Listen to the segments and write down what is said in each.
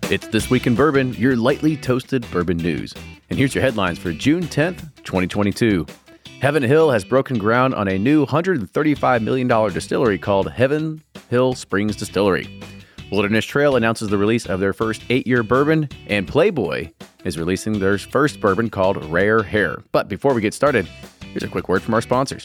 It's This Week in Bourbon, your lightly toasted bourbon news. And here's your headlines for June 10th, 2022. Heaven Hill has broken ground on a new $135 million distillery called Heaven Hill Springs Distillery. Wilderness Trail announces the release of their first 8-year bourbon, and Playboy is releasing their first bourbon called Rare Hair. But before we get started, here's a quick word from our sponsors.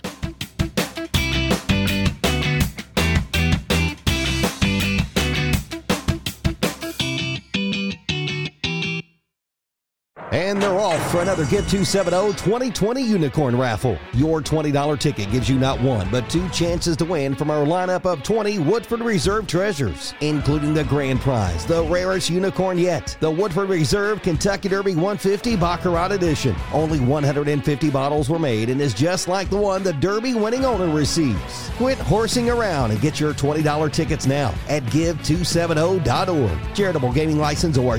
And they're off for another Give 270 2020 Unicorn Raffle. Your $20 ticket gives you not one, but two chances to win from our lineup of 20 Woodford Reserve treasures, including the grand prize, the rarest unicorn yet, the Woodford Reserve Kentucky Derby 150 Baccarat Edition. Only 150 bottles were made and is just like the one the Derby winning owner receives. Quit horsing around and get your $20 tickets now at give270.org. Charitable Gaming License ORG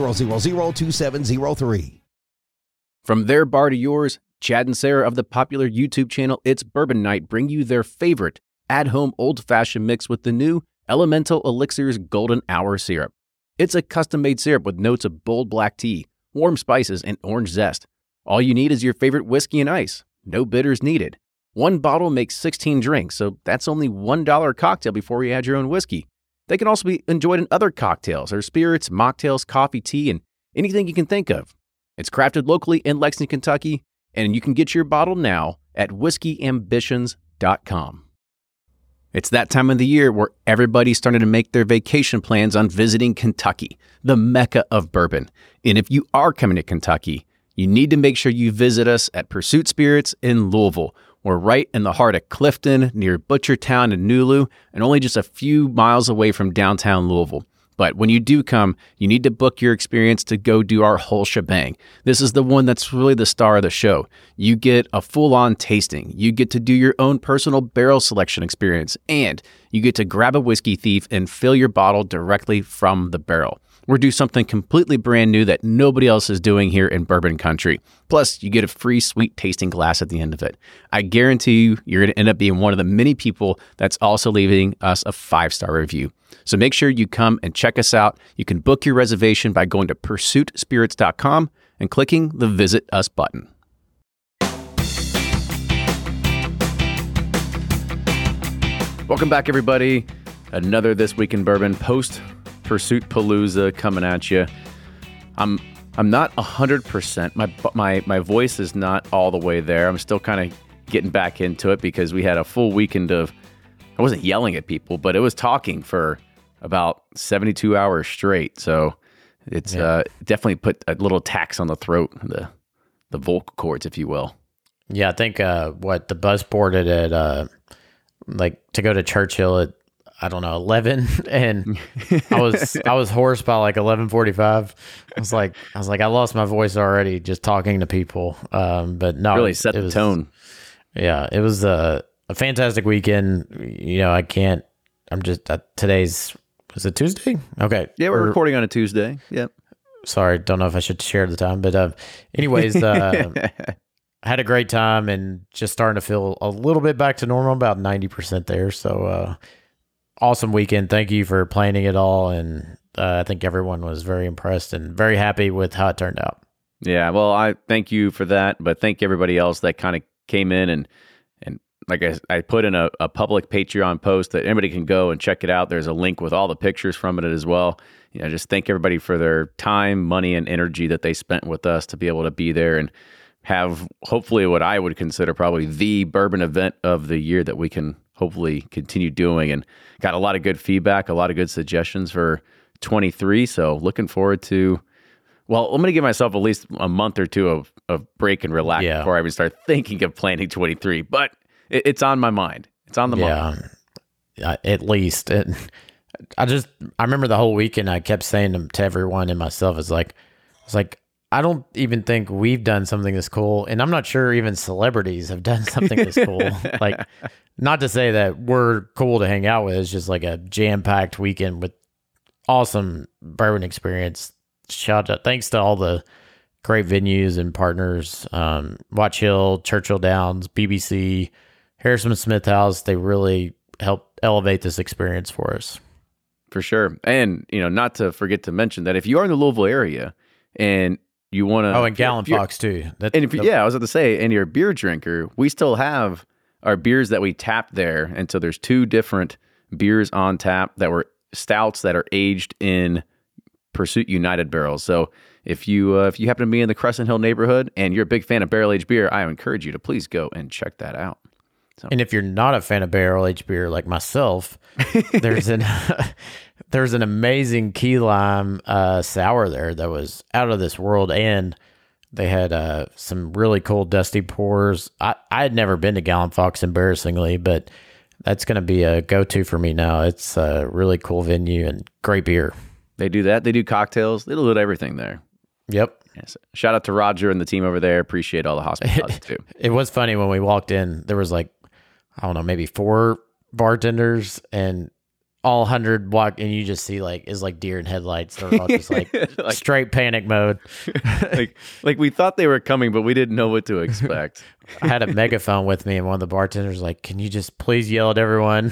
0002703. From their bar to yours, Chad and Sarah of the popular YouTube channel It's Bourbon Night bring you their favorite at-home old-fashioned mix with the new Elemental Elixirs Golden Hour Syrup. It's a custom-made syrup with notes of bold black tea, warm spices, and orange zest. All you need is your favorite whiskey and ice. No bitters needed. One bottle makes 16 drinks, so that's only $1 a cocktail before you add your own whiskey. They can also be enjoyed in other cocktails or spirits, mocktails, coffee, tea, and anything you can think of. It's crafted locally in Lexington, Kentucky, and you can get your bottle now at whiskeyambitions.com. It's that time of the year where everybody's starting to make their vacation plans on visiting Kentucky, the mecca of bourbon. And if you are coming to Kentucky, you need to make sure you visit us at Pursuit Spirits in Louisville. We're right in the heart of Clifton, near Butchertown and Nulu, and only just a few miles away from downtown Louisville. But when you do come, you need to book your experience to go do our whole shebang. This is the one that's really the star of the show. You get a full-on tasting. You get to do your own personal barrel selection experience. And you get to grab a whiskey thief and fill your bottle directly from the barrel. We're doing something completely brand new that nobody else is doing here in bourbon country. Plus, you get a free sweet tasting glass at the end of it. I guarantee you, you're going to end up being one of the many people that's also leaving us a 5-star review. So make sure you come and check us out. You can book your reservation by going to pursuitspirits.com and clicking the Visit Us button. Welcome back, everybody. Another This Week in Bourbon post Pursuit Palooza coming at you. I'm not 100%. My voice is not all the way there. I'm still kind of getting back into it because we had a full weekend of, I wasn't yelling at people, but it was talking for about 72 hours straight. So it's definitely put a little tax on the throat, the vocal cords, if you will. Yeah, I think the bus boarded at to go to Churchill at, I don't know, 11, and I was hoarse by like 11:45. I was like, I lost my voice already just talking to people. But no, really set the tone. Yeah, it was a fantastic weekend. You know, today's, is it Tuesday? Okay. Yeah, we're recording on a Tuesday. Yep. Sorry, don't know if I should share the time, but anyways, I had a great time and just starting to feel a little bit back to normal, about 90% there. So, awesome weekend. Thank you for planning it all. And I think everyone was very impressed and very happy with how it turned out. Yeah, well, I thank you for that, but thank everybody else that kind of came in and like I put in a public Patreon post that anybody can go and check it out. There's a link with all the pictures from it as well. You know, just thank everybody for their time, money, and energy that they spent with us to be able to be there and have hopefully what I would consider probably the bourbon event of the year that we can hopefully continue doing, and got a lot of good feedback, a lot of good suggestions for 23. So looking forward to, well, I'm going to give myself at least a month or two of break and relax before I even start thinking of planning 23. But it's on my mind. It's on the mind. Yeah, at least. I remember the whole weekend I kept saying to everyone and myself, it's like, I don't even think we've done something this cool. And I'm not sure even celebrities have done something this cool. Like, not to say that we're cool to hang out with. It's just like a jam-packed weekend with awesome bourbon experience. Thanks to all the great venues and partners. Watch Hill, Churchill Downs, BBC, Harrison Smith House. They really helped elevate this experience for us. For sure. And, not to forget to mention that if you are in the Louisville area and you want to... Oh, and Gallon Fox too. I was about to say, and you're a beer drinker, we still have our beers that we tap there. And so there's 2 different beers on tap that were stouts that are aged in Pursuit United barrels. So if you happen to be in the Crescent Hill neighborhood and you're a big fan of barrel-aged beer, I encourage you to please go and check that out. So. And if you're not a fan of barrel-aged beer like myself, there's an amazing key lime sour there that was out of this world, and they had some really cool dusty pours. I had never been to Gallon Fox, embarrassingly, but that's going to be a go-to for me now. It's a really cool venue and great beer. They do that. They do cocktails. They do everything there. Yep. Yes. Shout out to Roger and the team over there. Appreciate all the hospitality too. It was funny when we walked in. There was maybe 4 bartenders and all 100 walk, and you just see it's like deer in headlights. They're all just straight panic mode. like we thought they were coming, but we didn't know what to expect. I had a megaphone with me, and one of the bartenders was like, "Can you just please yell at everyone?"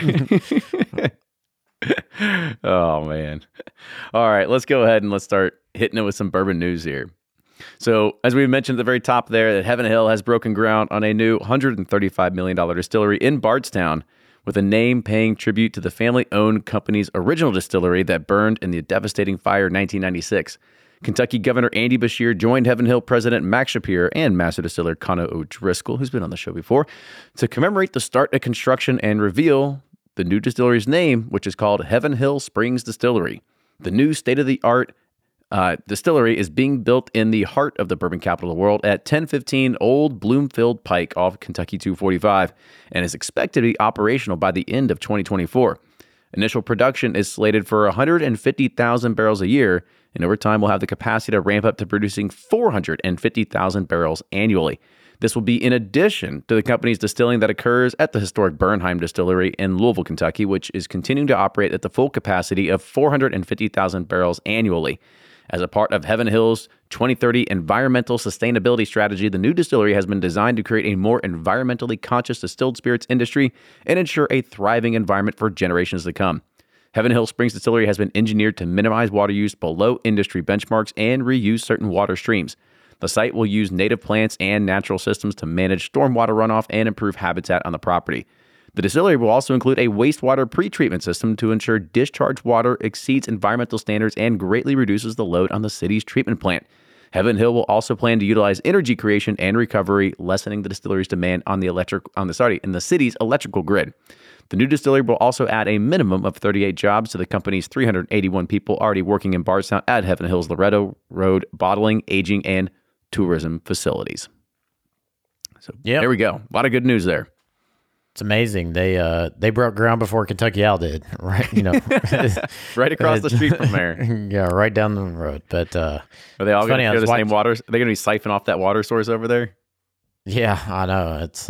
Oh man. All right, let's go ahead and let's start hitting it with some bourbon news here. So, as we mentioned at the very top there, that Heaven Hill has broken ground on a new $135 million distillery in Bardstown, with a name paying tribute to the family-owned company's original distillery that burned in the devastating fire in 1996. Kentucky Governor Andy Beshear joined Heaven Hill President Max Shapier and Master Distiller Conor O'Driscoll, who's been on the show before, to commemorate the start of construction and reveal the new distillery's name, which is called Heaven Hill Springs Distillery. The new state-of-the-art distillery is being built in the heart of the bourbon capital of the world at 1015 Old Bloomfield Pike off Kentucky 245 and is expected to be operational by the end of 2024. Initial production is slated for 150,000 barrels a year, and over time will have the capacity to ramp up to producing 450,000 barrels annually. This will be in addition to the company's distilling that occurs at the historic Bernheim Distillery in Louisville, Kentucky, which is continuing to operate at the full capacity of 450,000 barrels annually. As a part of Heaven Hill's 2030 environmental sustainability strategy, the new distillery has been designed to create a more environmentally conscious distilled spirits industry and ensure a thriving environment for generations to come. Heaven Hill Springs Distillery has been engineered to minimize water use below industry benchmarks and reuse certain water streams. The site will use native plants and natural systems to manage stormwater runoff and improve habitat on the property. The distillery will also include a wastewater pretreatment system to ensure discharged water exceeds environmental standards and greatly reduces the load on the city's treatment plant. Heaven Hill will also plan to utilize energy creation and recovery, lessening the distillery's demand in the city's electrical grid. The new distillery will also add a minimum of 38 jobs to the company's 381 people already working in Bardstown at Heaven Hill's Loretto Road bottling, aging, and tourism facilities. So There we go. A lot of good news there. It's amazing. They broke ground before Kentucky Owl did, right? Right across the street from there. Yeah, right down the road. But are they all going to share the same water? Are they going to be siphoning off that water source over there? Yeah, I know. It's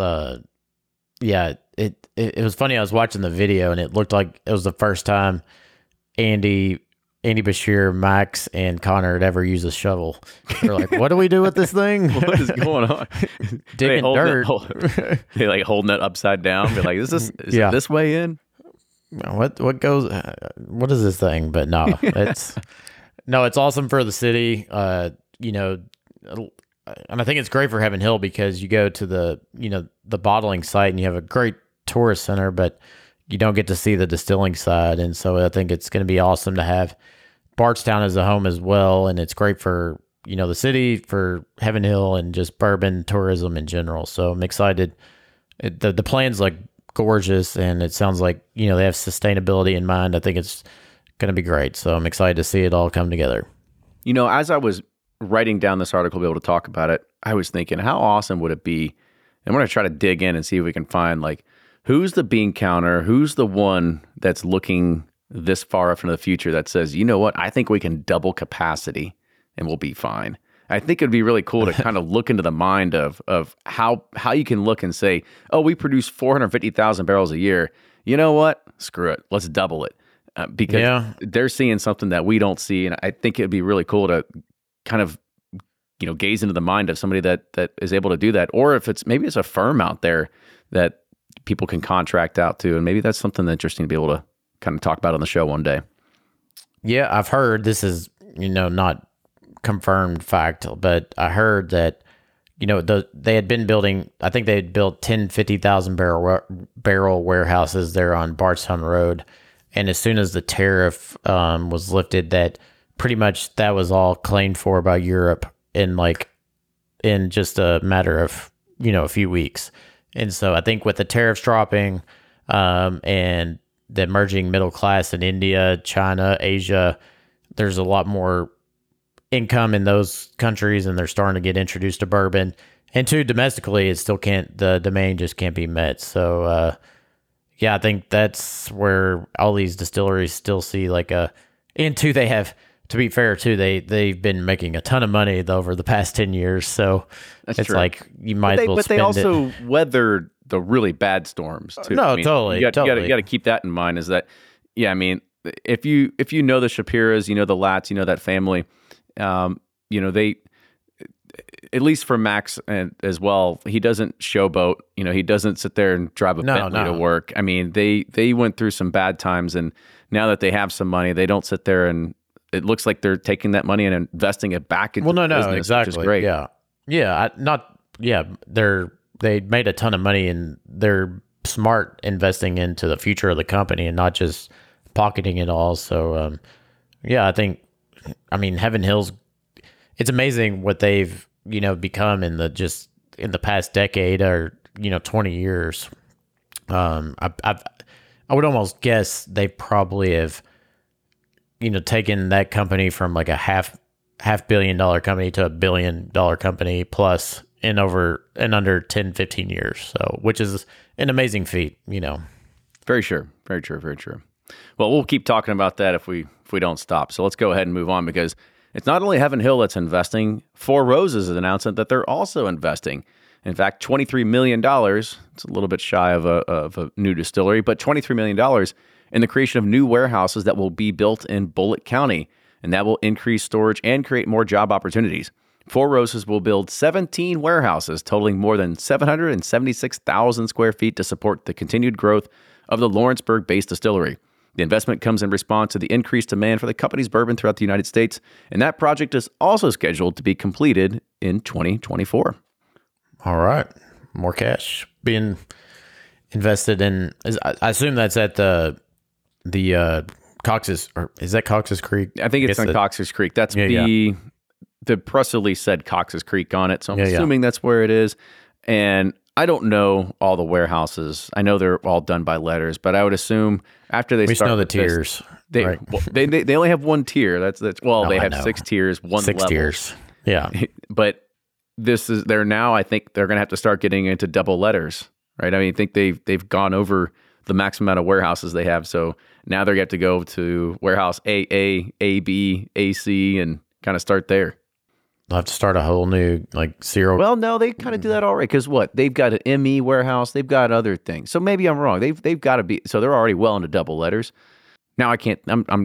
it was funny. I was watching the video and it looked like it was the first time Andy Beshear, Max, and Connor had ever used a shovel. They're like, what do we do with this thing? What is going on? Digging dirt. They holding it upside down. They're like, is it this way in? What goes? What is this thing? But no, it's awesome for the city. And I think it's great for Heaven Hill because you go to the bottling site and you have a great tourist center, but you don't get to see the distilling side. And so I think it's going to be awesome to have Bardstown as a home as well. And it's great for, the city, for Heaven Hill, and just bourbon tourism in general. So I'm excited. The plan's gorgeous, and it sounds like, they have sustainability in mind. I think it's going to be great. So I'm excited to see it all come together. As I was writing down this article to be able to talk about it, I was thinking, how awesome would it be? And we're going to try to dig in and see if we can find who's the bean counter? Who's the one that's looking this far up into the future that says, you know what, I think we can double capacity and we'll be fine. I think it'd be really cool to kind of look into the mind of how you can look and say, oh, we produce 450,000 barrels a year. You know what? Screw it. Let's double it. Because they're seeing something that we don't see. And I think it'd be really cool to kind of, gaze into the mind of somebody that is able to do that. Or if maybe it's a firm out there that people can contract out to, and maybe that's something interesting to be able kind of talk about on the show one day. Yeah, I've heard this is, not confirmed fact, but I heard that, they had been building, I think they had built 10, 50,000 barrel warehouses there on Bardstown Road. And as soon as the tariff was lifted, that pretty much that was all claimed for by Europe in just a matter of, a few weeks. And so I think with the tariffs dropping and the emerging middle class in India, China, Asia, there's a lot more income in those countries, and they're starting to get introduced to bourbon. And two, domestically, the demand just can't be met. So, I think that's where all these distilleries still see and two, they have, to be fair too, they've been making a ton of money over the past 10 years. So that's it's true. like you might as well spend it. But they also weathered the really bad storms too. No, totally. You got to keep that in mind. Is that, if you know the Shapiras, the Latts, that family, they, at least for Max and as well, he doesn't showboat. He doesn't sit there and drive a Bentley to work. I mean, they went through some bad times, and now that they have some money, they don't sit there and it looks like they're taking that money and investing it back into business, exactly. Which is great. They made a ton of money, and they're smart investing into the future of the company and not just pocketing it all. So, Heaven Hill's, it's amazing what they've, become in the past decade or, 20 years. I would almost guess they probably have, taken that company from like a half $500 million company to $1 billion company plus in under 10, 15 years. So, which is an amazing feat, Very true. Very true. Very true. Well, we'll keep talking about that if we don't stop. So let's go ahead and move on, because it's not only Heaven Hill that's investing. Four Roses has announced that they're also investing. In fact, $23 million. It's a little bit shy of a new distillery, but $23 million in the creation of new warehouses that will be built in Bullitt County, and that will increase storage and create more job opportunities. Four Roses will build 17 warehouses totaling more than 776,000 square feet to support the continued growth of the Lawrenceburg-based distillery. The investment comes in response to the increased demand for the company's bourbon throughout the United States, and that project is also scheduled to be completed in 2024. All right. More cash being invested in. I assume that's at the Cox's, or is that Cox's Creek? I think it's on Cox's Creek. That's the press release said Cox's Creek on it, so I'm assuming that's where it is. And I don't know all the warehouses. I know they're all done by letters, but I would assume after they start know the tiers. They only have one tier. They have 6 tiers, one 6 level. tiers. Yeah. But they're now, I think they're going to have to start getting into double letters, right? I mean, I think they've gone over the maximum amount of warehouses they have. So now they're going to go to warehouse AA, AB, AC, and kind of start there. They'll have to start a whole new zero. Well, no, they kind of do that already, because they've got an ME warehouse, they've got other things. So maybe I'm wrong. They've got to be, so they're already well into double letters. Now I can't.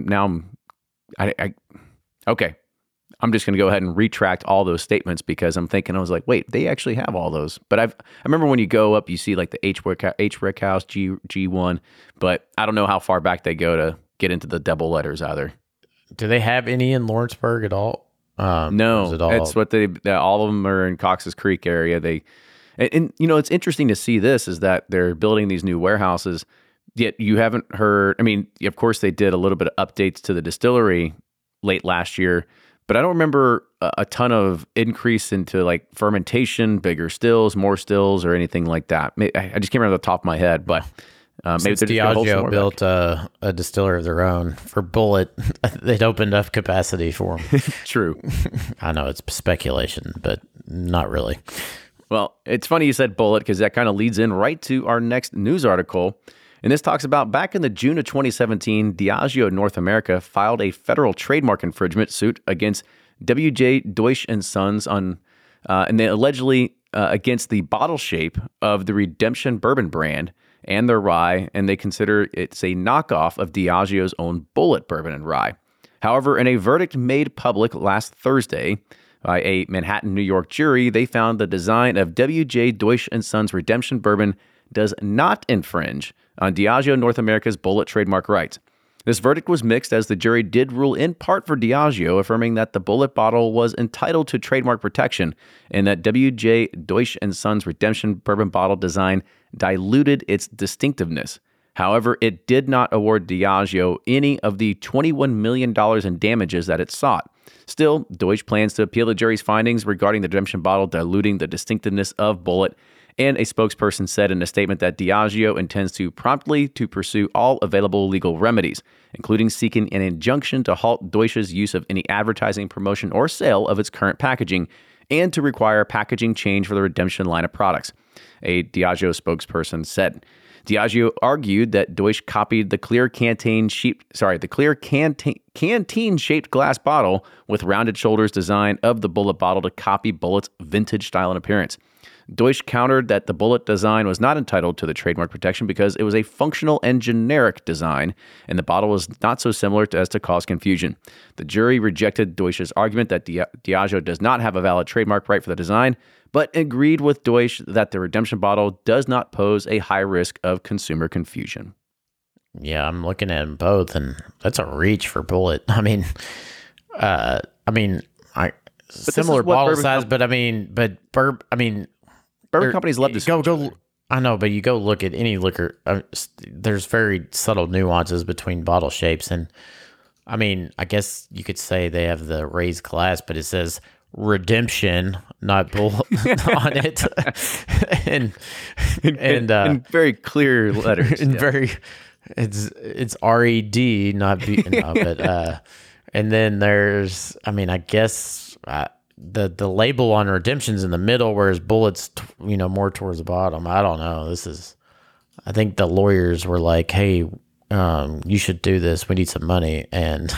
Okay. I'm just going to go ahead and retract all those statements, because I'm thinking, I was like, wait, they actually have all those. But I remember when you go up, you see like the H Rick House, G1, but I don't know how far back they go to get into the double letters either. Do they have any in Lawrenceburg at all? No, it's what all of them are in Cox's Creek area. And it's interesting to see this, is that they're building these new warehouses, yet you haven't heard, I mean, of course they did a little bit of updates to the distillery late last year, but I don't remember a ton of increase into like fermentation, bigger stills, more stills, or anything like that. I just can't remember the top of my head, but maybe Diageo built a distillery of their own for Bullitt. They'd opened up capacity for them. True. I know it's speculation, but not really. Well, it's funny you said Bullitt, because that kind of leads in right to our next news article. And this talks about back in the June of 2017, Diageo North America filed a federal trademark infringement suit against W.J. Deutsch & Sons and they allegedly against the bottle shape of the Redemption Bourbon brand and their rye, and they consider it's a knockoff of Diageo's own Bullitt bourbon and rye. However, in a verdict made public last Thursday by a Manhattan, New York jury, they found the design of W.J. Deutsch & Sons Redemption Bourbon does not infringe on Diageo North America's Bullitt trademark rights. This verdict was mixed as the jury did rule in part for Diageo, affirming that the Bulleit bottle was entitled to trademark protection and that W.J. Deutsch & Sons Redemption bourbon bottle design diluted its distinctiveness. However, it did not award Diageo any of the $21 million in damages that it sought. Still, Deutsch plans to appeal the jury's findings regarding the Redemption bottle diluting the distinctiveness of Bulleit, and a spokesperson said in a statement that Diageo intends to promptly pursue all available legal remedies, including seeking an injunction to halt Deutsch's use of any advertising, promotion, or sale of its current packaging, and to require packaging change for the Redemption line of products, a Diageo spokesperson said. Diageo argued that Deutsch copied the clear canteen-shaped glass bottle with rounded shoulders design of the Bulleit bottle to copy Bulleit's vintage style and appearance. Deutsch countered that the Bulleit design was not entitled to the trademark protection because it was a functional and generic design, and the bottle was not so similar as to cause confusion. The jury rejected Deutsch's argument that Diageo does not have a valid trademark right for the design, but agreed with Deutsch that the Redemption bottle does not pose a high risk of consumer confusion. Yeah, I'm looking at them both, and that's a reach for Bulleit. Similar bottle size, Bourbon companies love to go. I know, but you go look at any liquor. There's very subtle nuances between bottle shapes, and I guess you could say they have the raised glass, but it says Redemption, not Bull, on it, and in very clear letters. It's RED, not B. No, but and then there's, I guess. The label on Redemption's in the middle, whereas Bulleit's, more towards the bottom. I don't know. I think the lawyers were like, hey, you should do this. We need some money. And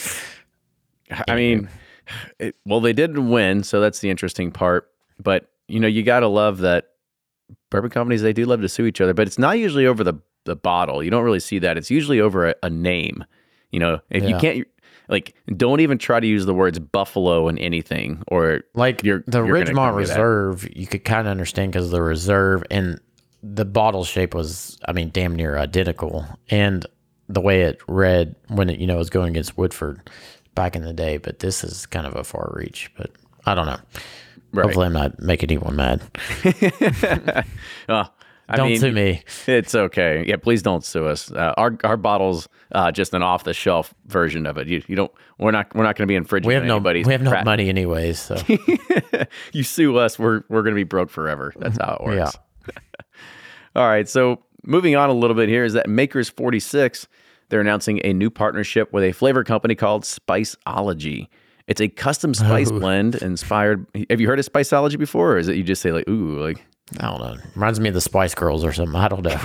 they didn't win. So that's the interesting part. But, you got to love that bourbon companies, they do love to sue each other, but it's not usually over the bottle. You don't really see that. It's usually over a name. You can't, don't even try to use the words Buffalo in anything, or the Ridgemont Reserve, you could kind of understand because of the reserve, and the bottle shape was, damn near identical, and the way it read when it, was going against Woodford back in the day. But this is kind of a far reach, but I don't know. Right. Hopefully I'm not making anyone mad. Don't sue me. It's okay. Yeah, please don't sue us. Our bottle's just an off the shelf version of it. You don't. We're not going to be infringing. We have no money anyways. So you sue us, we're going to be broke forever. That's how it works. Yeah. All right. So moving on a little bit here is that Makers 46, they're announcing a new partnership with a flavor company called Spiceology. It's a custom spice blend inspired. Have you heard of Spiceology before, or is it you just say I don't know. Reminds me of the Spice Girls or something. I don't know.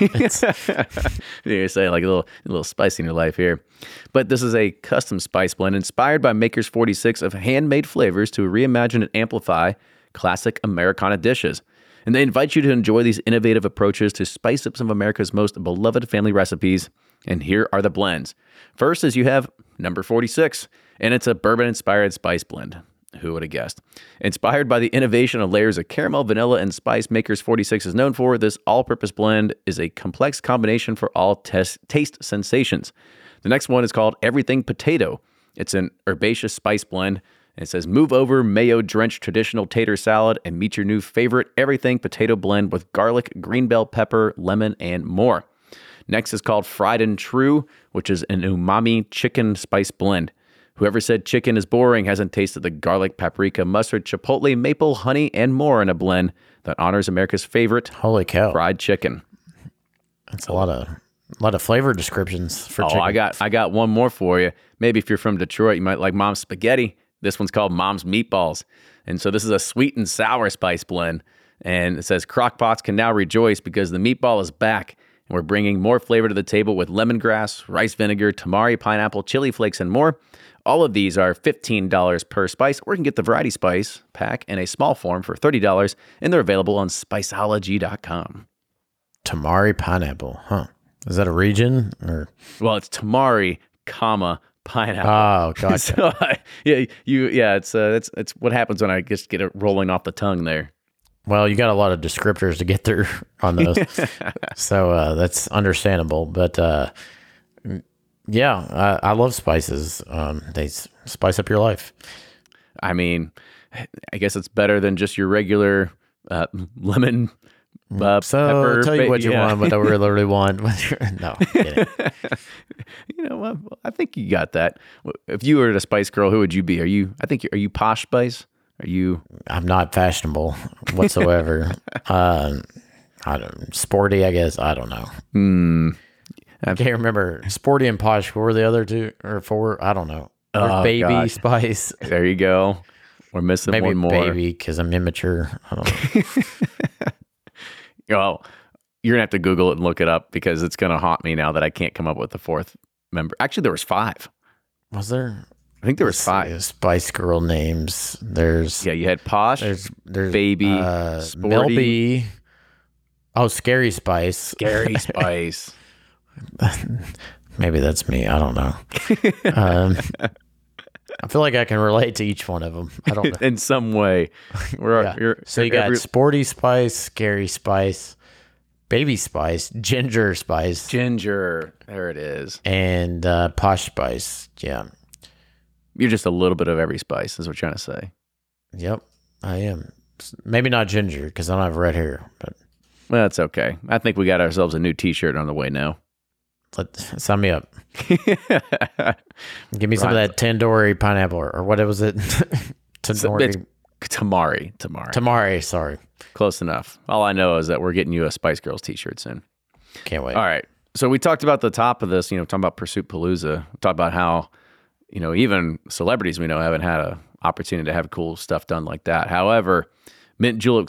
You say a little spice in your life here. But this is a custom spice blend inspired by Makers 46 of handmade flavors to reimagine and amplify classic Americana dishes. And they invite you to enjoy these innovative approaches to spice up some of America's most beloved family recipes. And here are the blends. First is you have number 46, and it's a bourbon-inspired spice blend. Who would have guessed? Inspired by the innovation of layers of caramel, vanilla, and spice Makers 46 is known for, this all-purpose blend is a complex combination for all taste sensations. The next one is called Everything Potato. It's an herbaceous spice blend. It says, move over mayo-drenched traditional tater salad and meet your new favorite Everything Potato blend with garlic, green bell pepper, lemon, and more. Next is called Fried and True, which is an umami chicken spice blend. Whoever said chicken is boring hasn't tasted the garlic, paprika, mustard, chipotle, maple, honey, and more in a blend that honors America's favorite holy cow fried chicken. That's a lot of flavor descriptions for chicken. I got one more for you. Maybe if you're from Detroit, you might like Mom's Spaghetti. This one's called Mom's Meatballs. And so this is a sweet and sour spice blend. And it says crockpots can now rejoice because the meatball is back. And we're bringing more flavor to the table with lemongrass, rice vinegar, tamari, pineapple, chili flakes, and more. All of these are $15 per spice, or you can get the variety spice pack in a small form for $30, and they're available on Spiceology.com. Tamari pineapple, huh? Is that a region? Or? Well, it's tamari, pineapple. Oh, gotcha. So, it's what happens when I just get it rolling off the tongue there. Well, you got a lot of descriptors to get through on those, so that's understandable. But Yeah, I love spices. They spice up your life. I mean, I guess it's better than just your regular lemon. So pepper, I'll tell you what you want, what I really want. No, kidding. I think you got that. If you were a spice girl, who would you be? Are you Posh Spice? Are you? I'm not fashionable whatsoever. Sporty, I guess. I don't know. I can't remember. Sporty and Posh. What were the other two or four? I don't know. Baby gosh. Spice. There you go. We're missing Maybe one more. Baby because I'm immature. I don't know. Well, you're gonna have to Google it and look it up because it's gonna haunt me now that I can't come up with the fourth member. Actually, there was 5. Was there? I think there was 5. Spice Girl names. There's Yeah, you had Posh, there's Baby, Mel Sporty, B. Oh, Scary Spice. Scary Spice. Maybe that's me. I don't know. I feel like I can relate to each one of them. I don't know. In some way. So you got Sporty Spice, Scary Spice, Baby Spice, Ginger Spice. Ginger. There it is. And Posh Spice. Yeah. You're just a little bit of every spice, is what you're trying to say. Yep, I am. Maybe not ginger because I don't have red hair, but Well, that's okay. I think we got ourselves a new T-shirt on the way now. sign me up. Give me some of that tandoori pineapple or what was it? Tandoori. Tamari. Sorry. Close enough. All I know is that we're getting you a Spice Girls T-shirt soon. Can't wait. All right. So we talked about the top of this, talking about Pursuit Palooza. We talked about how, even celebrities we know haven't had an opportunity to have cool stuff done like that. However, Mint Julep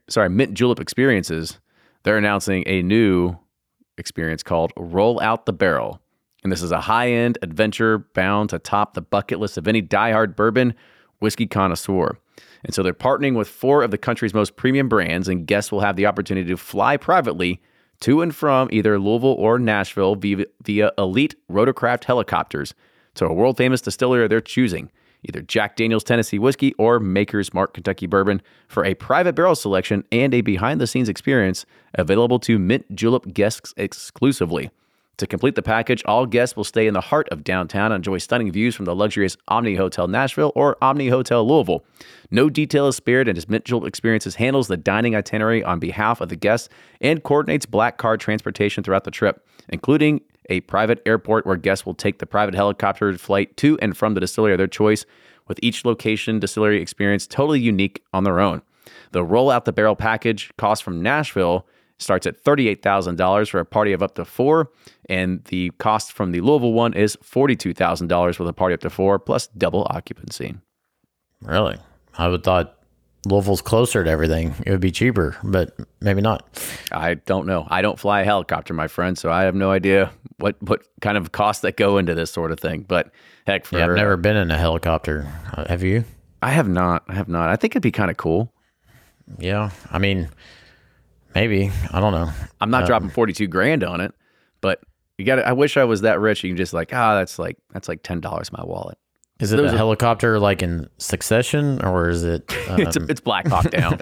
Experiences, they're announcing a new experience called Roll Out the Barrel. And this is a high-end adventure bound to top the bucket list of any diehard bourbon whiskey connoisseur. And so they're partnering with 4 of the country's most premium brands, and guests will have the opportunity to fly privately to and from either Louisville or Nashville via elite rotorcraft helicopters to a world-famous distillery of their choosing, either Jack Daniel's Tennessee Whiskey or Maker's Mark Kentucky Bourbon, for a private barrel selection and a behind-the-scenes experience available to Mint Julep guests exclusively. To complete the package, all guests will stay in the heart of downtown and enjoy stunning views from the luxurious Omni Hotel Nashville or Omni Hotel Louisville. No detail is spared, and as Mint Julep Experiences handles the dining itinerary on behalf of the guests and coordinates black card transportation throughout the trip, including a private airport where guests will take the private helicopter flight to and from the distillery of their choice, with each location distillery experience totally unique on their own. The Roll Out the Barrel package cost from Nashville starts at $38,000 for a party of up to 4, and the cost from the Louisville one is $42,000 with a party up to 4, plus double occupancy. Really? I would thought Louisville's closer to everything. It would be cheaper, but maybe not. I don't know. I don't fly a helicopter, my friend, so I have no idea what kind of costs that go into this sort of thing. But heck, I've never been in a helicopter. Have you? I have not. I think it'd be kind of cool. Yeah. I mean, maybe. I don't know. I'm not dropping $42,000 on it, but you got to. I wish I was that rich. You can just that's like $10 in my wallet. Is it a helicopter like in Succession, or is it? It's Black Hawk Down,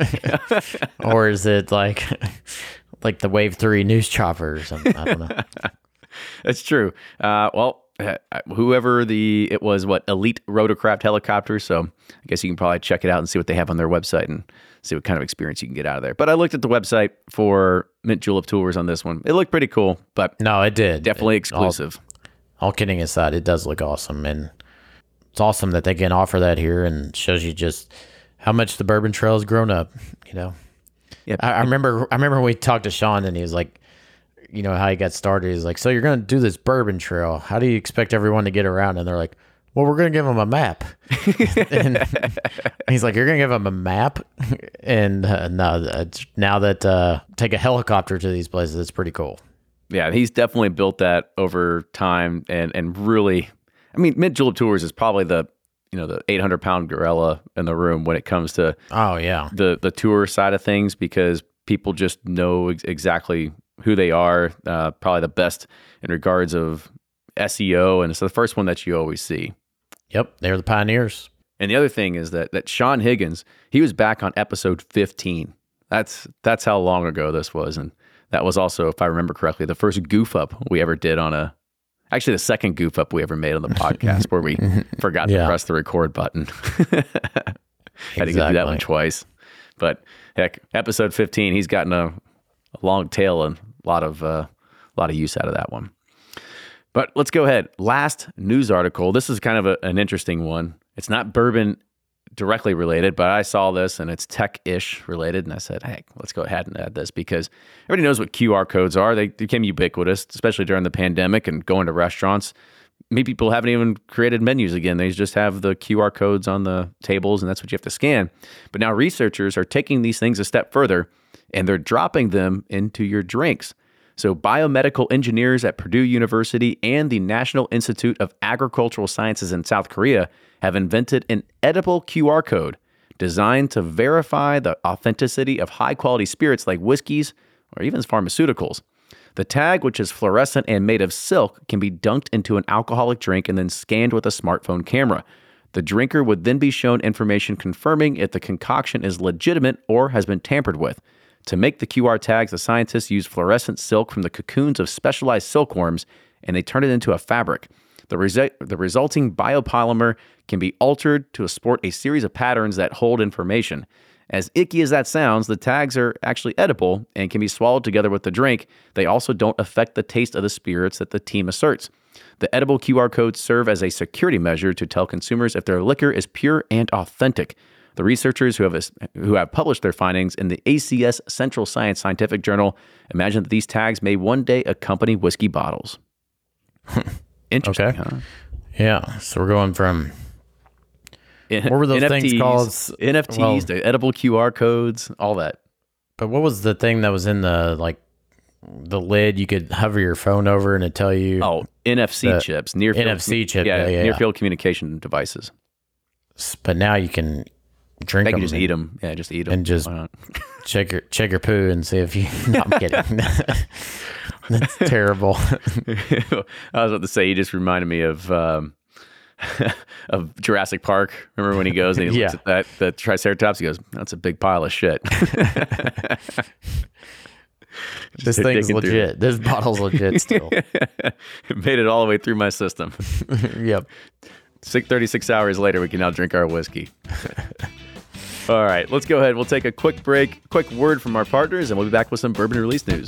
or is it like the Wave 3 news chopper or something? I don't know. That's true. Whoever it was, Elite Rotorcraft Helicopter. So I guess you can probably check it out and see what they have on their website and see what kind of experience you can get out of there. But I looked at the website for Mint Julep Tours on this one. It looked pretty cool, but no, it did. Definitely exclusive. All kidding aside, it does look awesome, and it's awesome that they can offer that here, and shows you just how much the Bourbon Trail has grown up. Yeah. I remember when we talked to Sean, and he was like, how he got started. He's like, so you're going to do this Bourbon Trail. How do you expect everyone to get around? And they're like, well, we're going to give them a map. And he's like, you're going to give them a map? And now that take a helicopter to these places, it's pretty cool. Yeah, he's definitely built that over time, and really, I mean, Mint Julep Tours is probably the 800-pound gorilla in the room when it comes to the tour side of things, because people just know exactly who they are, probably the best in regards of SEO, and it's the first one that you always see. Yep, they're the pioneers. And the other thing is that Sean Higgins, he was back on episode 15. That's how long ago this was, and that was also, if I remember correctly, the first goof up we ever did on a Actually, the second goof up we ever made on the podcast where we forgot to press the record button. Had to do that one twice. But heck, episode 15, he's gotten a long tail and a lot of use out of that one. But let's go ahead. Last news article. This is kind of an interesting one. It's not bourbon directly related, but I saw this and it's tech-ish related. And I said, hey, let's go ahead and add this because everybody knows what QR codes are. They became ubiquitous, especially during the pandemic and going to restaurants. Maybe people haven't even created menus again. They just have the QR codes on the tables and that's what you have to scan. But now researchers are taking these things a step further and they're dropping them into your drinks. So biomedical engineers at Purdue University and the National Institute of Agricultural Sciences in South Korea have invented an edible QR code designed to verify the authenticity of high-quality spirits like whiskeys or even pharmaceuticals. The tag, which is fluorescent and made of silk, can be dunked into an alcoholic drink and then scanned with a smartphone camera. The drinker would then be shown information confirming if the concoction is legitimate or has been tampered with. To make the QR tags, the scientists use fluorescent silk from the cocoons of specialized silkworms, and they turn it into a fabric. The resulting biopolymer can be altered to sport a series of patterns that hold information. As icky as that sounds, the tags are actually edible and can be swallowed together with the drink. They also don't affect the taste of the spirits that the team asserts. The edible QR codes serve as a security measure to tell consumers if their liquor is pure and authentic. The researchers who have published their findings in the ACS Central Science Scientific Journal imagine that these tags may one day accompany whiskey bottles. Interesting, okay. Huh? Yeah, so we're going from... what were those NFTs, things called? NFTs, the edible QR codes, all that. But what was the thing that was in the lid? You could hover your phone over and it'd tell you... Oh, NFC chips. Near-field, NFC chip. Yeah. Near-field communication devices. But now you can drink They them. can just eat them. Yeah, just eat them. And just check your poo and see if you... No, I'm kidding. That's terrible. I was about to say, you just reminded me of Jurassic Park. Remember when he goes and he looks at the Triceratops? He goes, "That's a big pile of shit." This thing's legit. This bottle's legit still. It made it all the way through my system. Yep. 36 hours later, we can now drink our whiskey. All right, let's go ahead. We'll take a quick break, quick word from our partners, and we'll be back with some bourbon release news.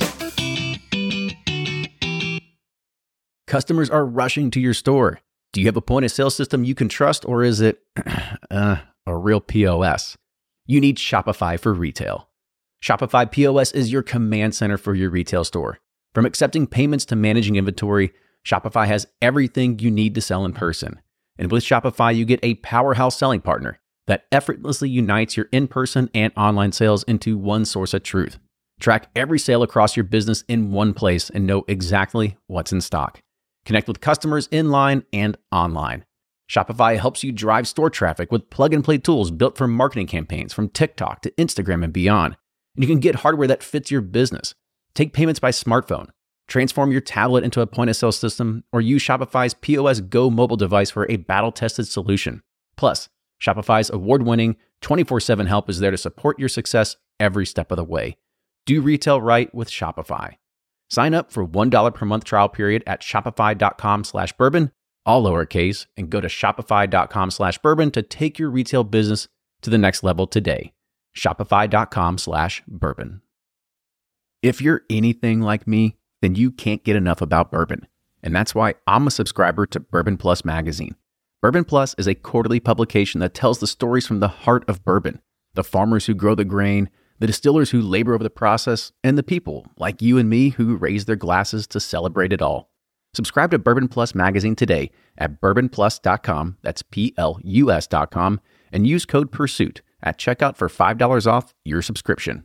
Customers are rushing to your store. Do you have a point of sale system you can trust, or is it a real POS? You need Shopify for retail. Shopify POS is your command center for your retail store. From accepting payments to managing inventory, Shopify has everything you need to sell in person. And with Shopify, you get a powerhouse selling partner that effortlessly unites your in-person and online sales into one source of truth. Track every sale across your business in one place and know exactly what's in stock. Connect with customers in line and online. Shopify helps you drive store traffic with plug-and-play tools built for marketing campaigns from TikTok to Instagram and beyond. And you can get hardware that fits your business. Take payments by smartphone. Transform your tablet into a point-of-sale system or use Shopify's POS Go mobile device for a battle-tested solution. Plus, Shopify's award-winning 24/7 help is there to support your success every step of the way. Do retail right with Shopify. Sign up for $1 per month trial period at shopify.com/bourbon, all lowercase, and go to shopify.com/bourbon to take your retail business to the next level today. Shopify.com/bourbon. If you're anything like me, then you can't get enough about bourbon. And that's why I'm a subscriber to Bourbon Plus magazine. Bourbon Plus is a quarterly publication that tells the stories from the heart of bourbon, the farmers who grow the grain, the distillers who labor over the process, and the people like you and me who raise their glasses to celebrate it all. Subscribe to Bourbon Plus magazine today at bourbonplus.com, that's PLUS.com, and use code PURSUIT at checkout for $5 off your subscription.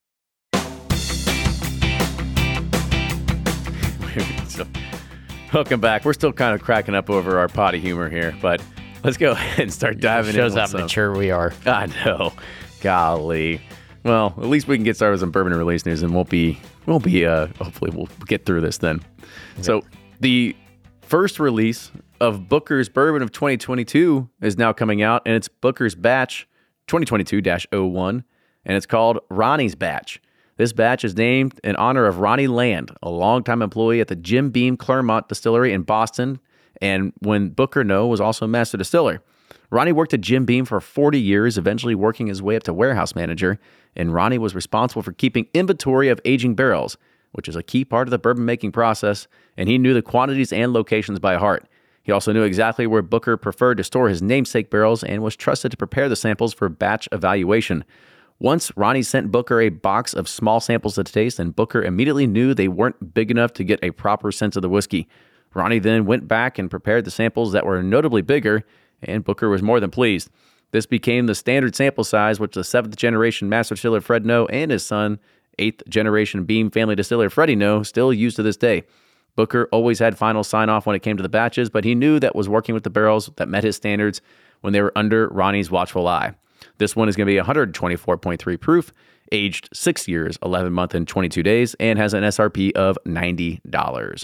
So, welcome back. We're still kind of cracking up over our potty humor here, but let's go ahead and start diving in. Shows how mature we are. I know. Golly. Well, at least we can get started with some bourbon release news, and hopefully we'll get through this then. Okay. So the first release of Booker's Bourbon of 2022 is now coming out, and it's Booker's Batch 2022-01, and it's called Ronnie's Batch. This batch is named in honor of Ronnie Land, a longtime employee at the Jim Beam Claremont Distillery in Boston, and when Booker Noe was also master distiller. Ronnie worked at Jim Beam for 40 years, eventually working his way up to warehouse manager, and Ronnie was responsible for keeping inventory of aging barrels, which is a key part of the bourbon making process, and he knew the quantities and locations by heart. He also knew exactly where Booker preferred to store his namesake barrels and was trusted to prepare the samples for batch evaluation. Once, Ronnie sent Booker a box of small samples to taste, and Booker immediately knew they weren't big enough to get a proper sense of the whiskey. Ronnie then went back and prepared the samples that were notably bigger, and Booker was more than pleased. This became the standard sample size, which the 7th-generation master distiller Fred Noe and his son, 8th-generation Beam family distiller Freddie Noe, still use to this day. Booker always had final sign-off when it came to the batches, but he knew that was working with the barrels that met his standards when they were under Ronnie's watchful eye. This one is going to be 124.3 proof, aged 6 years, 11 months, and 22 days, and has an SRP of $90.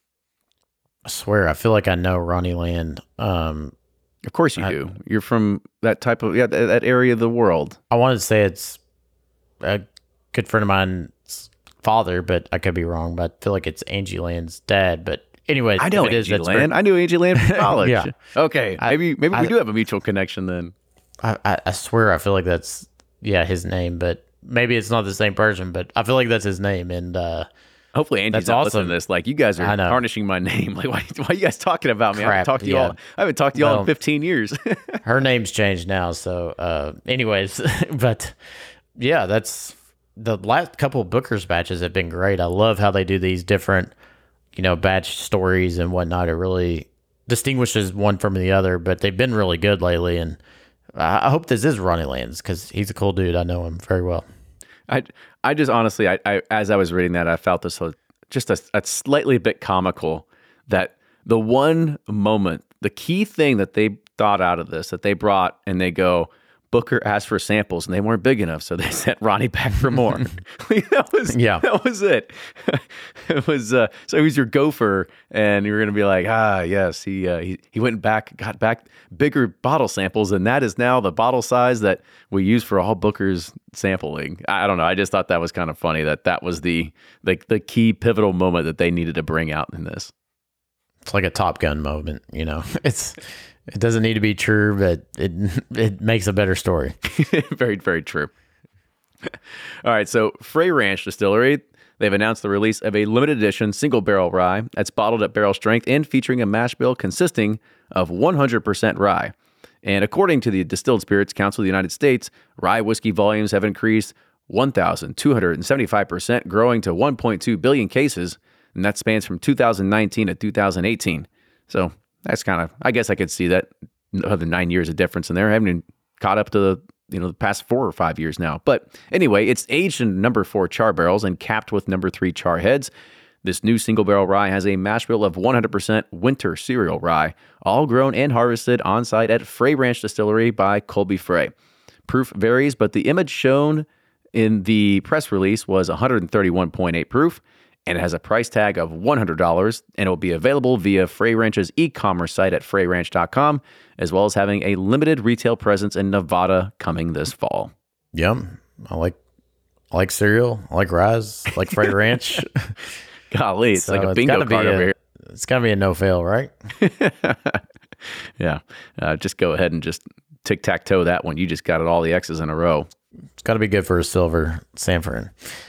I swear, I feel like I know Ronnie Land. Of course you do. You're from that type of, that area of the world. I want to say it's a good friend of mine's father, but I could be wrong. But I feel like it's Angie Land's dad. But anyway, I know Angie Land. I knew Angie Land from college. Yeah. Okay. Maybe we do have a mutual connection then. I swear I feel like that's his name, but maybe it's not the same person. But I feel like that's his name, and hopefully Angie's not listening to this. Like, you guys are tarnishing my name. Like, why are you guys talking about me? Crap, I haven't talked to y'all in 15 years. Her name's changed now. So, anyways, but yeah, that's the last couple of Booker's batches have been great. I love how they do these different, batch stories and whatnot. It really distinguishes one from the other, but they've been really good lately. And I hope this is Ronnie Land's because he's a cool dude. I know him very well. I just honestly, I as I was reading that, I felt this just a slightly bit comical that the one moment, the key thing that they thought out of this, that they brought and they go, Booker asked for samples and they weren't big enough, so they sent Ronnie back for more. That was it. It was so he was your gopher, and you were going to be like, yes, he went back, got back bigger bottle samples, and that is now the bottle size that we use for all Booker's sampling. I don't know. I just thought that was kind of funny that was the key pivotal moment that they needed to bring out in this. It's like a Top Gun moment, It doesn't need to be true, but it makes a better story. Very, very true. All right, so Frey Ranch Distillery, they've announced the release of a limited edition single barrel rye that's bottled at barrel strength and featuring a mash bill consisting of 100% rye. And according to the Distilled Spirits Council of the United States, rye whiskey volumes have increased 1,275%, growing to 1.2 billion cases, and that spans from 2019 to 2018. So that's kind of, I guess I could see that the 9 years of difference in there. I haven't even caught up to the past 4 or 5 years now. But anyway, it's aged in number 4 char barrels and capped with number 3 char heads. This new single barrel rye has a mash bill of 100% winter cereal rye, all grown and harvested on site at Frey Ranch Distillery by Colby Frey. Proof varies, but the image shown in the press release was 131.8 proof. And it has a price tag of $100, and it will be available via Frey Ranch's e-commerce site at freyranch.com, as well as having a limited retail presence in Nevada coming this fall. Yum. I like cereal. I like Rise. I like Frey Ranch. Golly, it's like a bingo card over here. It's got to be a no-fail, right? Yeah. Just go ahead and just tic-tac-toe that one. You just got all the X's in a row. It's got to be good for a silver Sanford.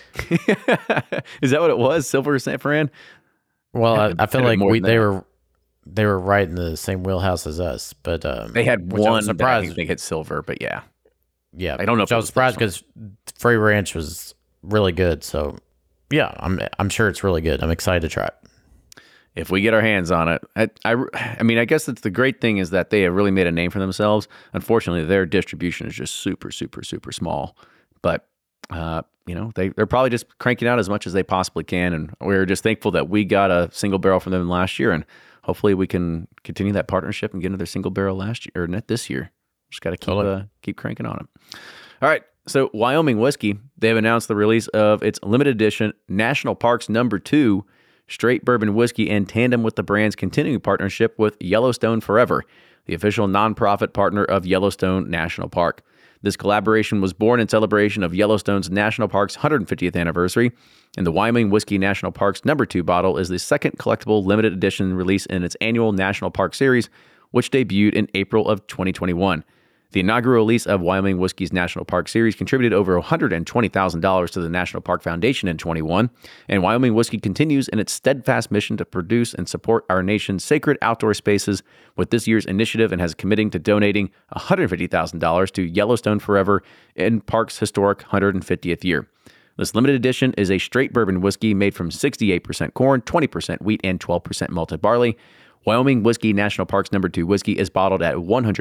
Is that what it was? Silver Sanfran? Well, I feel like they were right in the same wheelhouse as us, but they had one that I think hit silver, but yeah. I don't know if I was surprised because Frey Ranch was really good. So yeah, I'm sure it's really good. I'm excited to try it. If we get our hands on it, I mean, I guess that's the great thing is that they have really made a name for themselves. Unfortunately, their distribution is just super, super, super small. But they're probably just cranking out as much as they possibly can, and we're just thankful that we got a single barrel from them last year, and hopefully we can continue that partnership and get another single barrel this year. Just got to keep cranking on it. All right, so Wyoming Whiskey, they've announced the release of its limited edition National Parks No. 2 straight bourbon whiskey in tandem with the brand's continuing partnership with Yellowstone Forever, the official nonprofit partner of Yellowstone National Park. This collaboration was born in celebration of Yellowstone's National Park's 150th anniversary, and the Wyoming Whiskey National Park's number 2 bottle is the second collectible limited edition release in its annual National Park Series, which debuted in April of 2021. The inaugural release of Wyoming Whiskey's National Park Series contributed over $120,000 to the National Park Foundation in 21, and Wyoming Whiskey continues in its steadfast mission to produce and support our nation's sacred outdoor spaces with this year's initiative, and has committing to donating $150,000 to Yellowstone Forever in Park's historic 150th year. This limited edition is a straight bourbon whiskey made from 68% corn, 20% wheat, and 12% malted barley. Wyoming Whiskey National Park's number 2 whiskey is bottled at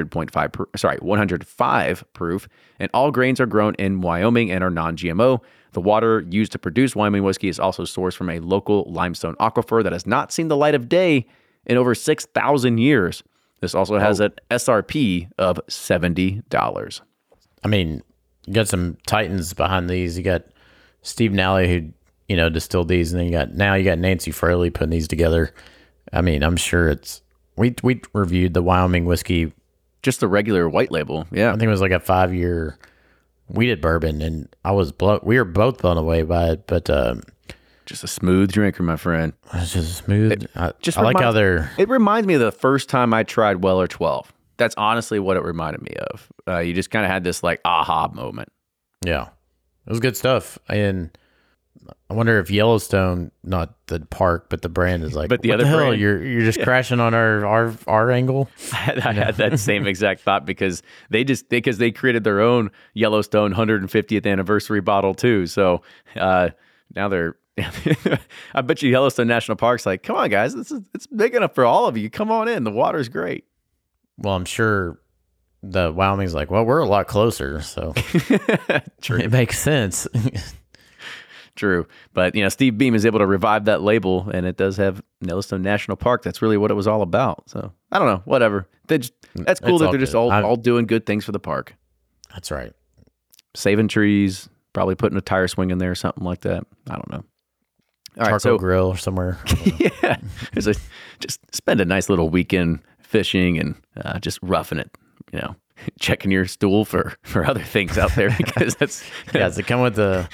105 proof, and all grains are grown in Wyoming and are non-GMO. The water used to produce Wyoming whiskey is also sourced from a local limestone aquifer that has not seen the light of day in over 6,000 years. This also has an SRP of $70. I mean, you got some titans behind these. You got Steve Nally, who, distilled these, and then you got Nancy Fraley putting these together. I mean, I'm sure it's... We reviewed the Wyoming whiskey. Just the regular white label, yeah. I think it was like a 5-year wheated bourbon, and we were both blown away by it, but... just a smooth drinker, my friend. It's just smooth. I like how they're... It reminds me of the first time I tried Weller 12. That's honestly what it reminded me of. You just kind of had this like aha moment. Yeah. It was good stuff. And... I wonder if Yellowstone, not the park, but the brand is like, but the what other the hell? brand, You're just crashing on our angle. I had that same exact thought because they created their own Yellowstone 150th anniversary bottle too. So now they're, I bet you Yellowstone National Park's like, come on guys, it's big enough for all of you. Come on in, the water's great. Well, I'm sure the Wyoming's like, well, we're a lot closer, so it makes sense. True. But, Steve Beam is able to revive that label, and it does have Yellowstone National Park. That's really what it was all about. So, I don't know. Whatever. That's cool that they're just all doing good things for the park. That's right. Saving trees, probably putting a tire swing in there or something like that. I don't know. All right, Charcoal grill or somewhere. Yeah. Just spend a nice little weekend fishing and just roughing it, checking your stool for other things out there, because that's does it come with a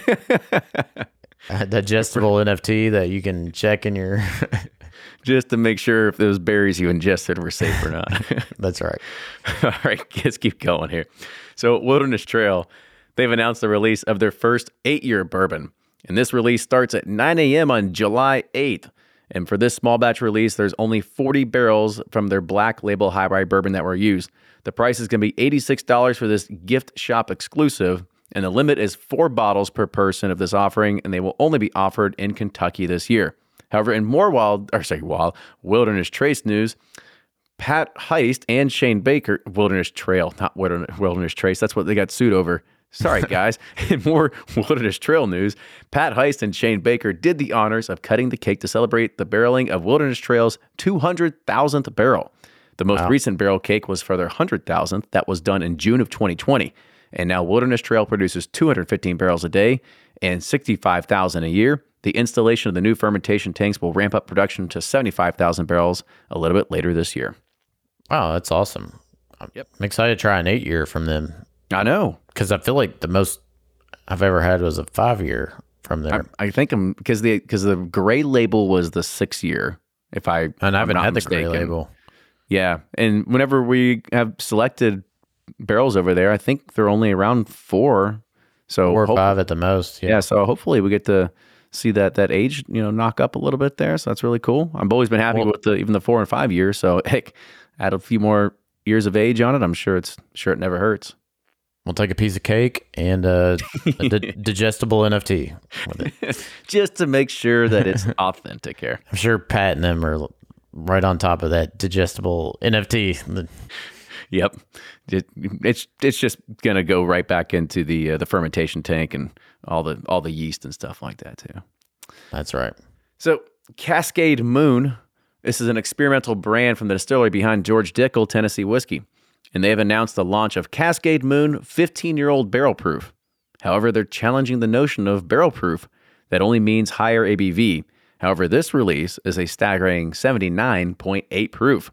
digestible NFT that you can check in your just to make sure if those berries you ingested were safe or not. That's right. All right, let's keep going here. So Wilderness Trail, they've announced the release of their first 8-year bourbon, and this release starts at 9 a.m. on July 8th. And for this small batch release, there's only 40 barrels from their Black Label High Rye bourbon that were used. The price is going to be $86 for this gift shop exclusive, and the limit is 4 bottles per person of this offering, and they will only be offered in Kentucky this year. However, in more Wilderness Trace news, Pat Heist and Shane Baker, Wilderness Trail, not Wilderness Trace, that's what they got sued over. Sorry, guys. In more Wilderness Trail news, Pat Heist and Shane Baker did the honors of cutting the cake to celebrate the barreling of Wilderness Trail's 200,000th barrel. The most recent barrel cake was for their 100,000th. That was done in June of 2020. And now Wilderness Trail produces 215 barrels a day and 65,000 a year. The installation of the new fermentation tanks will ramp up production to 75,000 barrels a little bit later this year. Wow, that's awesome. Yep. I'm excited to try an 8-year from them. I know. Because I feel like the most I've ever had was a 5-year from there. I think because the gray label was the 6-year. I haven't had the gray label. Yeah, and whenever we have selected barrels over there, I think they're only around 4. So 4 or 5 at the most. Yeah. So hopefully we get to see that age, knock up a little bit there. So that's really cool. I've always been happy with even the 4 and 5 years. So heck, add a few more years of age on it. I'm sure it never hurts. We'll take a piece of cake and a digestible NFT with it. Just to make sure that it's authentic here. I'm sure Pat and them are right on top of that digestible NFT. Yep. It's just going to go right back into the fermentation tank and all the yeast and stuff like that too. That's right. So Cascade Moon, this is an experimental brand from the distillery behind George Dickel Tennessee Whiskey. And they have announced the launch of Cascade Moon 15-year-old barrel proof. However, they're challenging the notion of barrel proof that only means higher ABV. However, this release is a staggering 79.8 proof.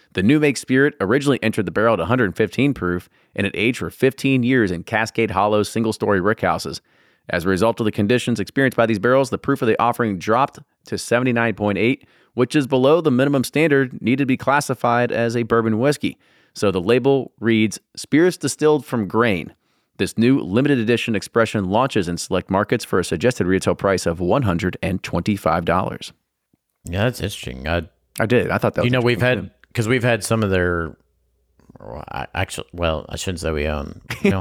The new make spirit originally entered the barrel at 115 proof, and it aged for 15 years in Cascade Hollow single-story rickhouses. As a result of the conditions experienced by these barrels, the proof of the offering dropped to 79.8, which is below the minimum standard needed to be classified as a bourbon whiskey. So the label reads, "Spirits distilled from grain." This new limited edition expression launches in select markets for a suggested retail price of $125. Yeah, that's interesting. I did. I thought that was we've had some of their. I shouldn't say we own. You know,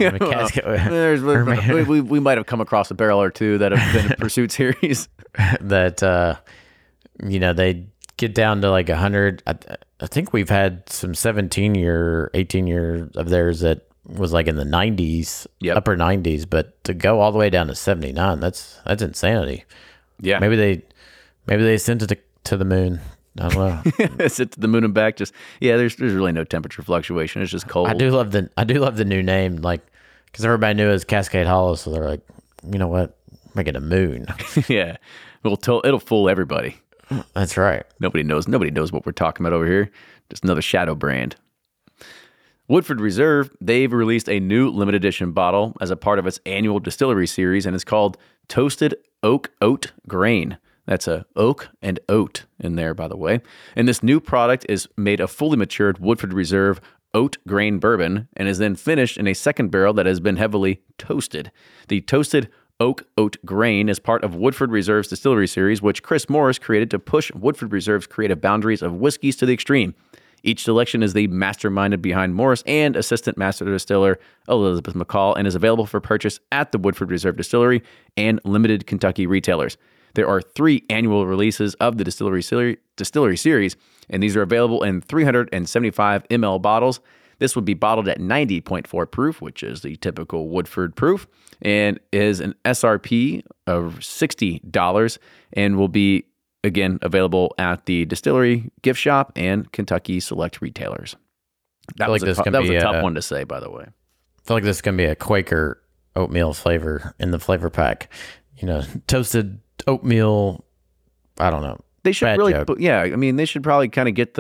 we might have come across a barrel or two that have been in Pursuit series. That, they get down to like 100. I think we've had some 17-year, 18-year of theirs that was like in the 90s, upper 90s. But to go all the way down to 79, that's insanity. Yeah. Maybe they sent it to the moon. I don't know. Sit to the moon and back. There's really no temperature fluctuation. It's just cold. I do love the new name, like, because everybody knew it was Cascade Hollow, so they're like, you know what, make it a moon. Yeah, it'll fool everybody. That's right. Nobody knows what we're talking about over here. Just another shadow brand. Woodford Reserve, they've released a new limited edition bottle as a part of its annual distillery series, and it's called Toasted Oak Oat Grain. That's a oak and oat in there, by the way. And this new product is made of fully matured Woodford Reserve oat grain bourbon and is then finished in a second barrel that has been heavily toasted. The Toasted Oat Grain is part of Woodford Reserve's distillery series, which Chris Morris created to push Woodford Reserve's creative boundaries of whiskeys to the extreme. Each selection is the masterminded behind Morris and assistant master distiller Elizabeth McCall and is available for purchase at the Woodford Reserve Distillery and limited Kentucky retailers. There are 3 annual releases of the distillery series, and these are available in 375 ml bottles. This would be bottled at 90.4 proof, which is the typical Woodford proof, and is an SRP of $60 and will be, again, available at the distillery, gift shop, and Kentucky select retailers. That was a tough one to say, by the way. I feel like this is going to be a Quaker oatmeal flavor in the flavor pack. Toasted oatmeal, I don't know. They should they should probably kind of get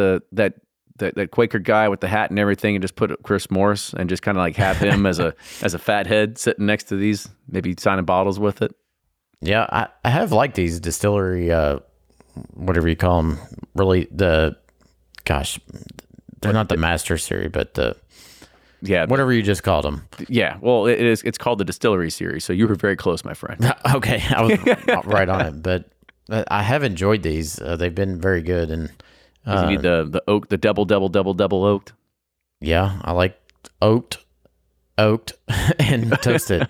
that Quaker guy with the hat and everything and just put Chris Morris and just kind of like have him as a fathead sitting next to these, maybe signing bottles with it. Yeah, I have liked these distillery, whatever you call them, really they're not the Master Series, but whatever you just called them. Yeah, well, it's called the Distillery Series, so you were very close, my friend. Okay, I was right on it, but I have enjoyed these. They've been very good, and you need the oak, the double oaked. Yeah, I like oaked, and toasted.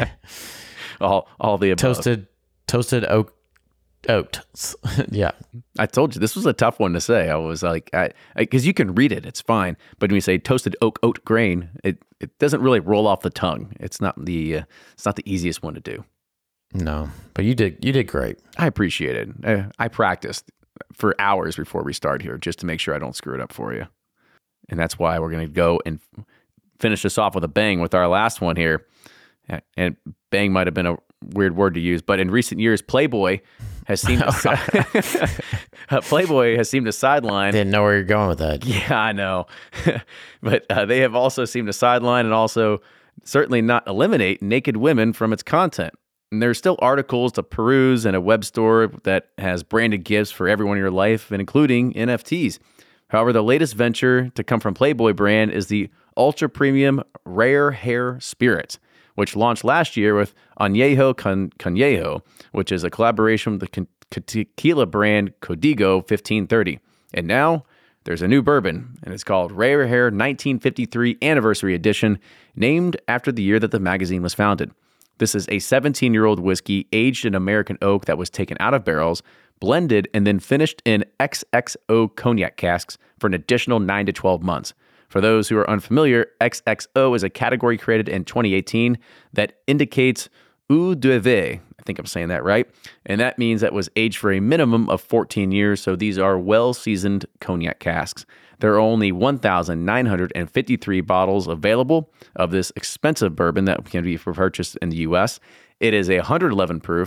all the above. Toasted oaked. Yeah, I told you this was a tough one to say. I was like, because you can read it, it's fine, but when you say toasted oat grain, it doesn't really roll off the tongue. It's not the easiest one to do. No, but you did great. I appreciate it. I practiced for hours before we start here just to make sure I don't screw it up for you, and that's why we're going to go and finish this off with a bang with our last one here. And bang might have been a weird word to use, but in recent years, Playboy has seemed to sideline. Didn't know where you're going with that. Yeah, I know. But they have also seemed to sideline and also certainly not eliminate naked women from its content. And there's still articles to peruse and a web store that has branded gifts for everyone in your life, and including NFTs. However, the latest venture to come from Playboy brand is the ultra premium Rare Hair Spirit, which launched last year with Añejo Conejo, which is a collaboration with the tequila brand Código 1530. And now there's a new bourbon, and it's called Rare Hair 1953 Anniversary Edition, named after the year that the magazine was founded. This is a 17-year-old whiskey aged in American oak that was taken out of barrels, blended, and then finished in XXO cognac casks for an additional 9 to 12 months. For those who are unfamiliar, XXO is a category created in 2018 that indicates eau de vie. I think I'm saying that right. And that means that was aged for a minimum of 14 years. So these are well-seasoned cognac casks. There are only 1,953 bottles available of this expensive bourbon that can be purchased in the U.S. It is a 111 proof,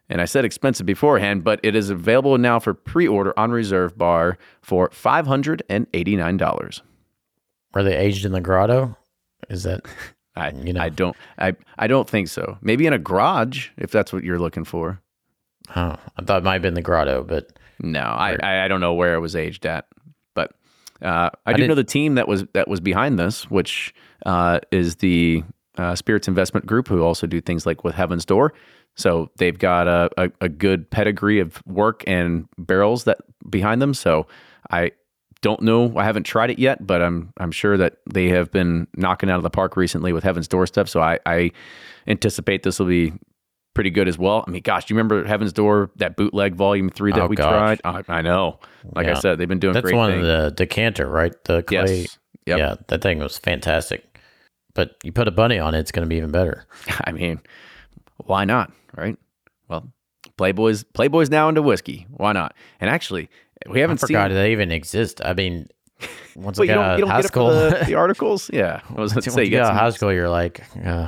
And I said expensive beforehand, but it is available now for pre-order on Reserve Bar for $589. Are they aged in the grotto? Is that I don't think so. Maybe in a garage, if that's what you're looking for. Oh, I thought it might have been the grotto, but no, I don't know where it was aged at. But I do know the team that was behind this, which is the Spirits Investment Group, who also do things like with Heaven's Door. So they've got a good pedigree of work and barrels that behind them. So I don't know. I haven't tried it yet, but I'm sure that they have been knocking out of the park recently with Heaven's Door stuff. So I anticipate this will be pretty good as well. I mean, gosh, do you remember Heaven's Door, that bootleg volume 3 that we tried? I know. Like I said, they've been doing great things. That's one of the decanter, right? The clay. Yes. Yep. Yeah, that thing was fantastic. But you put a bunny on it, it's going to be even better. I mean, why not, right? Well, Playboy's now into whiskey. Why not? And actually, we haven't seen... I forgot they even exist. I mean, once you I got high school... the articles? Yeah. I was going to say, you got high school, you're like,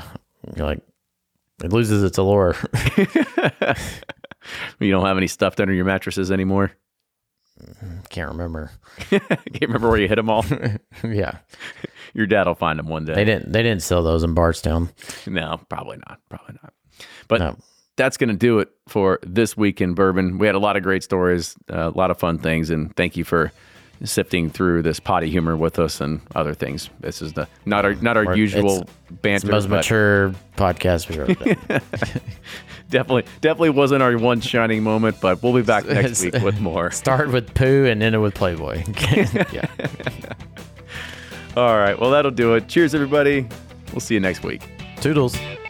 it loses its allure. You don't have any stuffed under your mattresses anymore? Can't remember. Can't remember where you hid them all? Yeah. Your dad will find them one day. They didn't sell those in Bardstown. No, probably not. But that's going to do it for this week in bourbon. We had a lot of great stories, a lot of fun things, and thank you for sifting through this potty humor with us and other things. This is not our usual banter. It's the most mature podcast we've ever done. Definitely wasn't our one shining moment, but we'll be back next week with more. Start with poo and end it with Playboy. Yeah. All right. Well, that'll do it. Cheers, everybody. We'll see you next week. Toodles.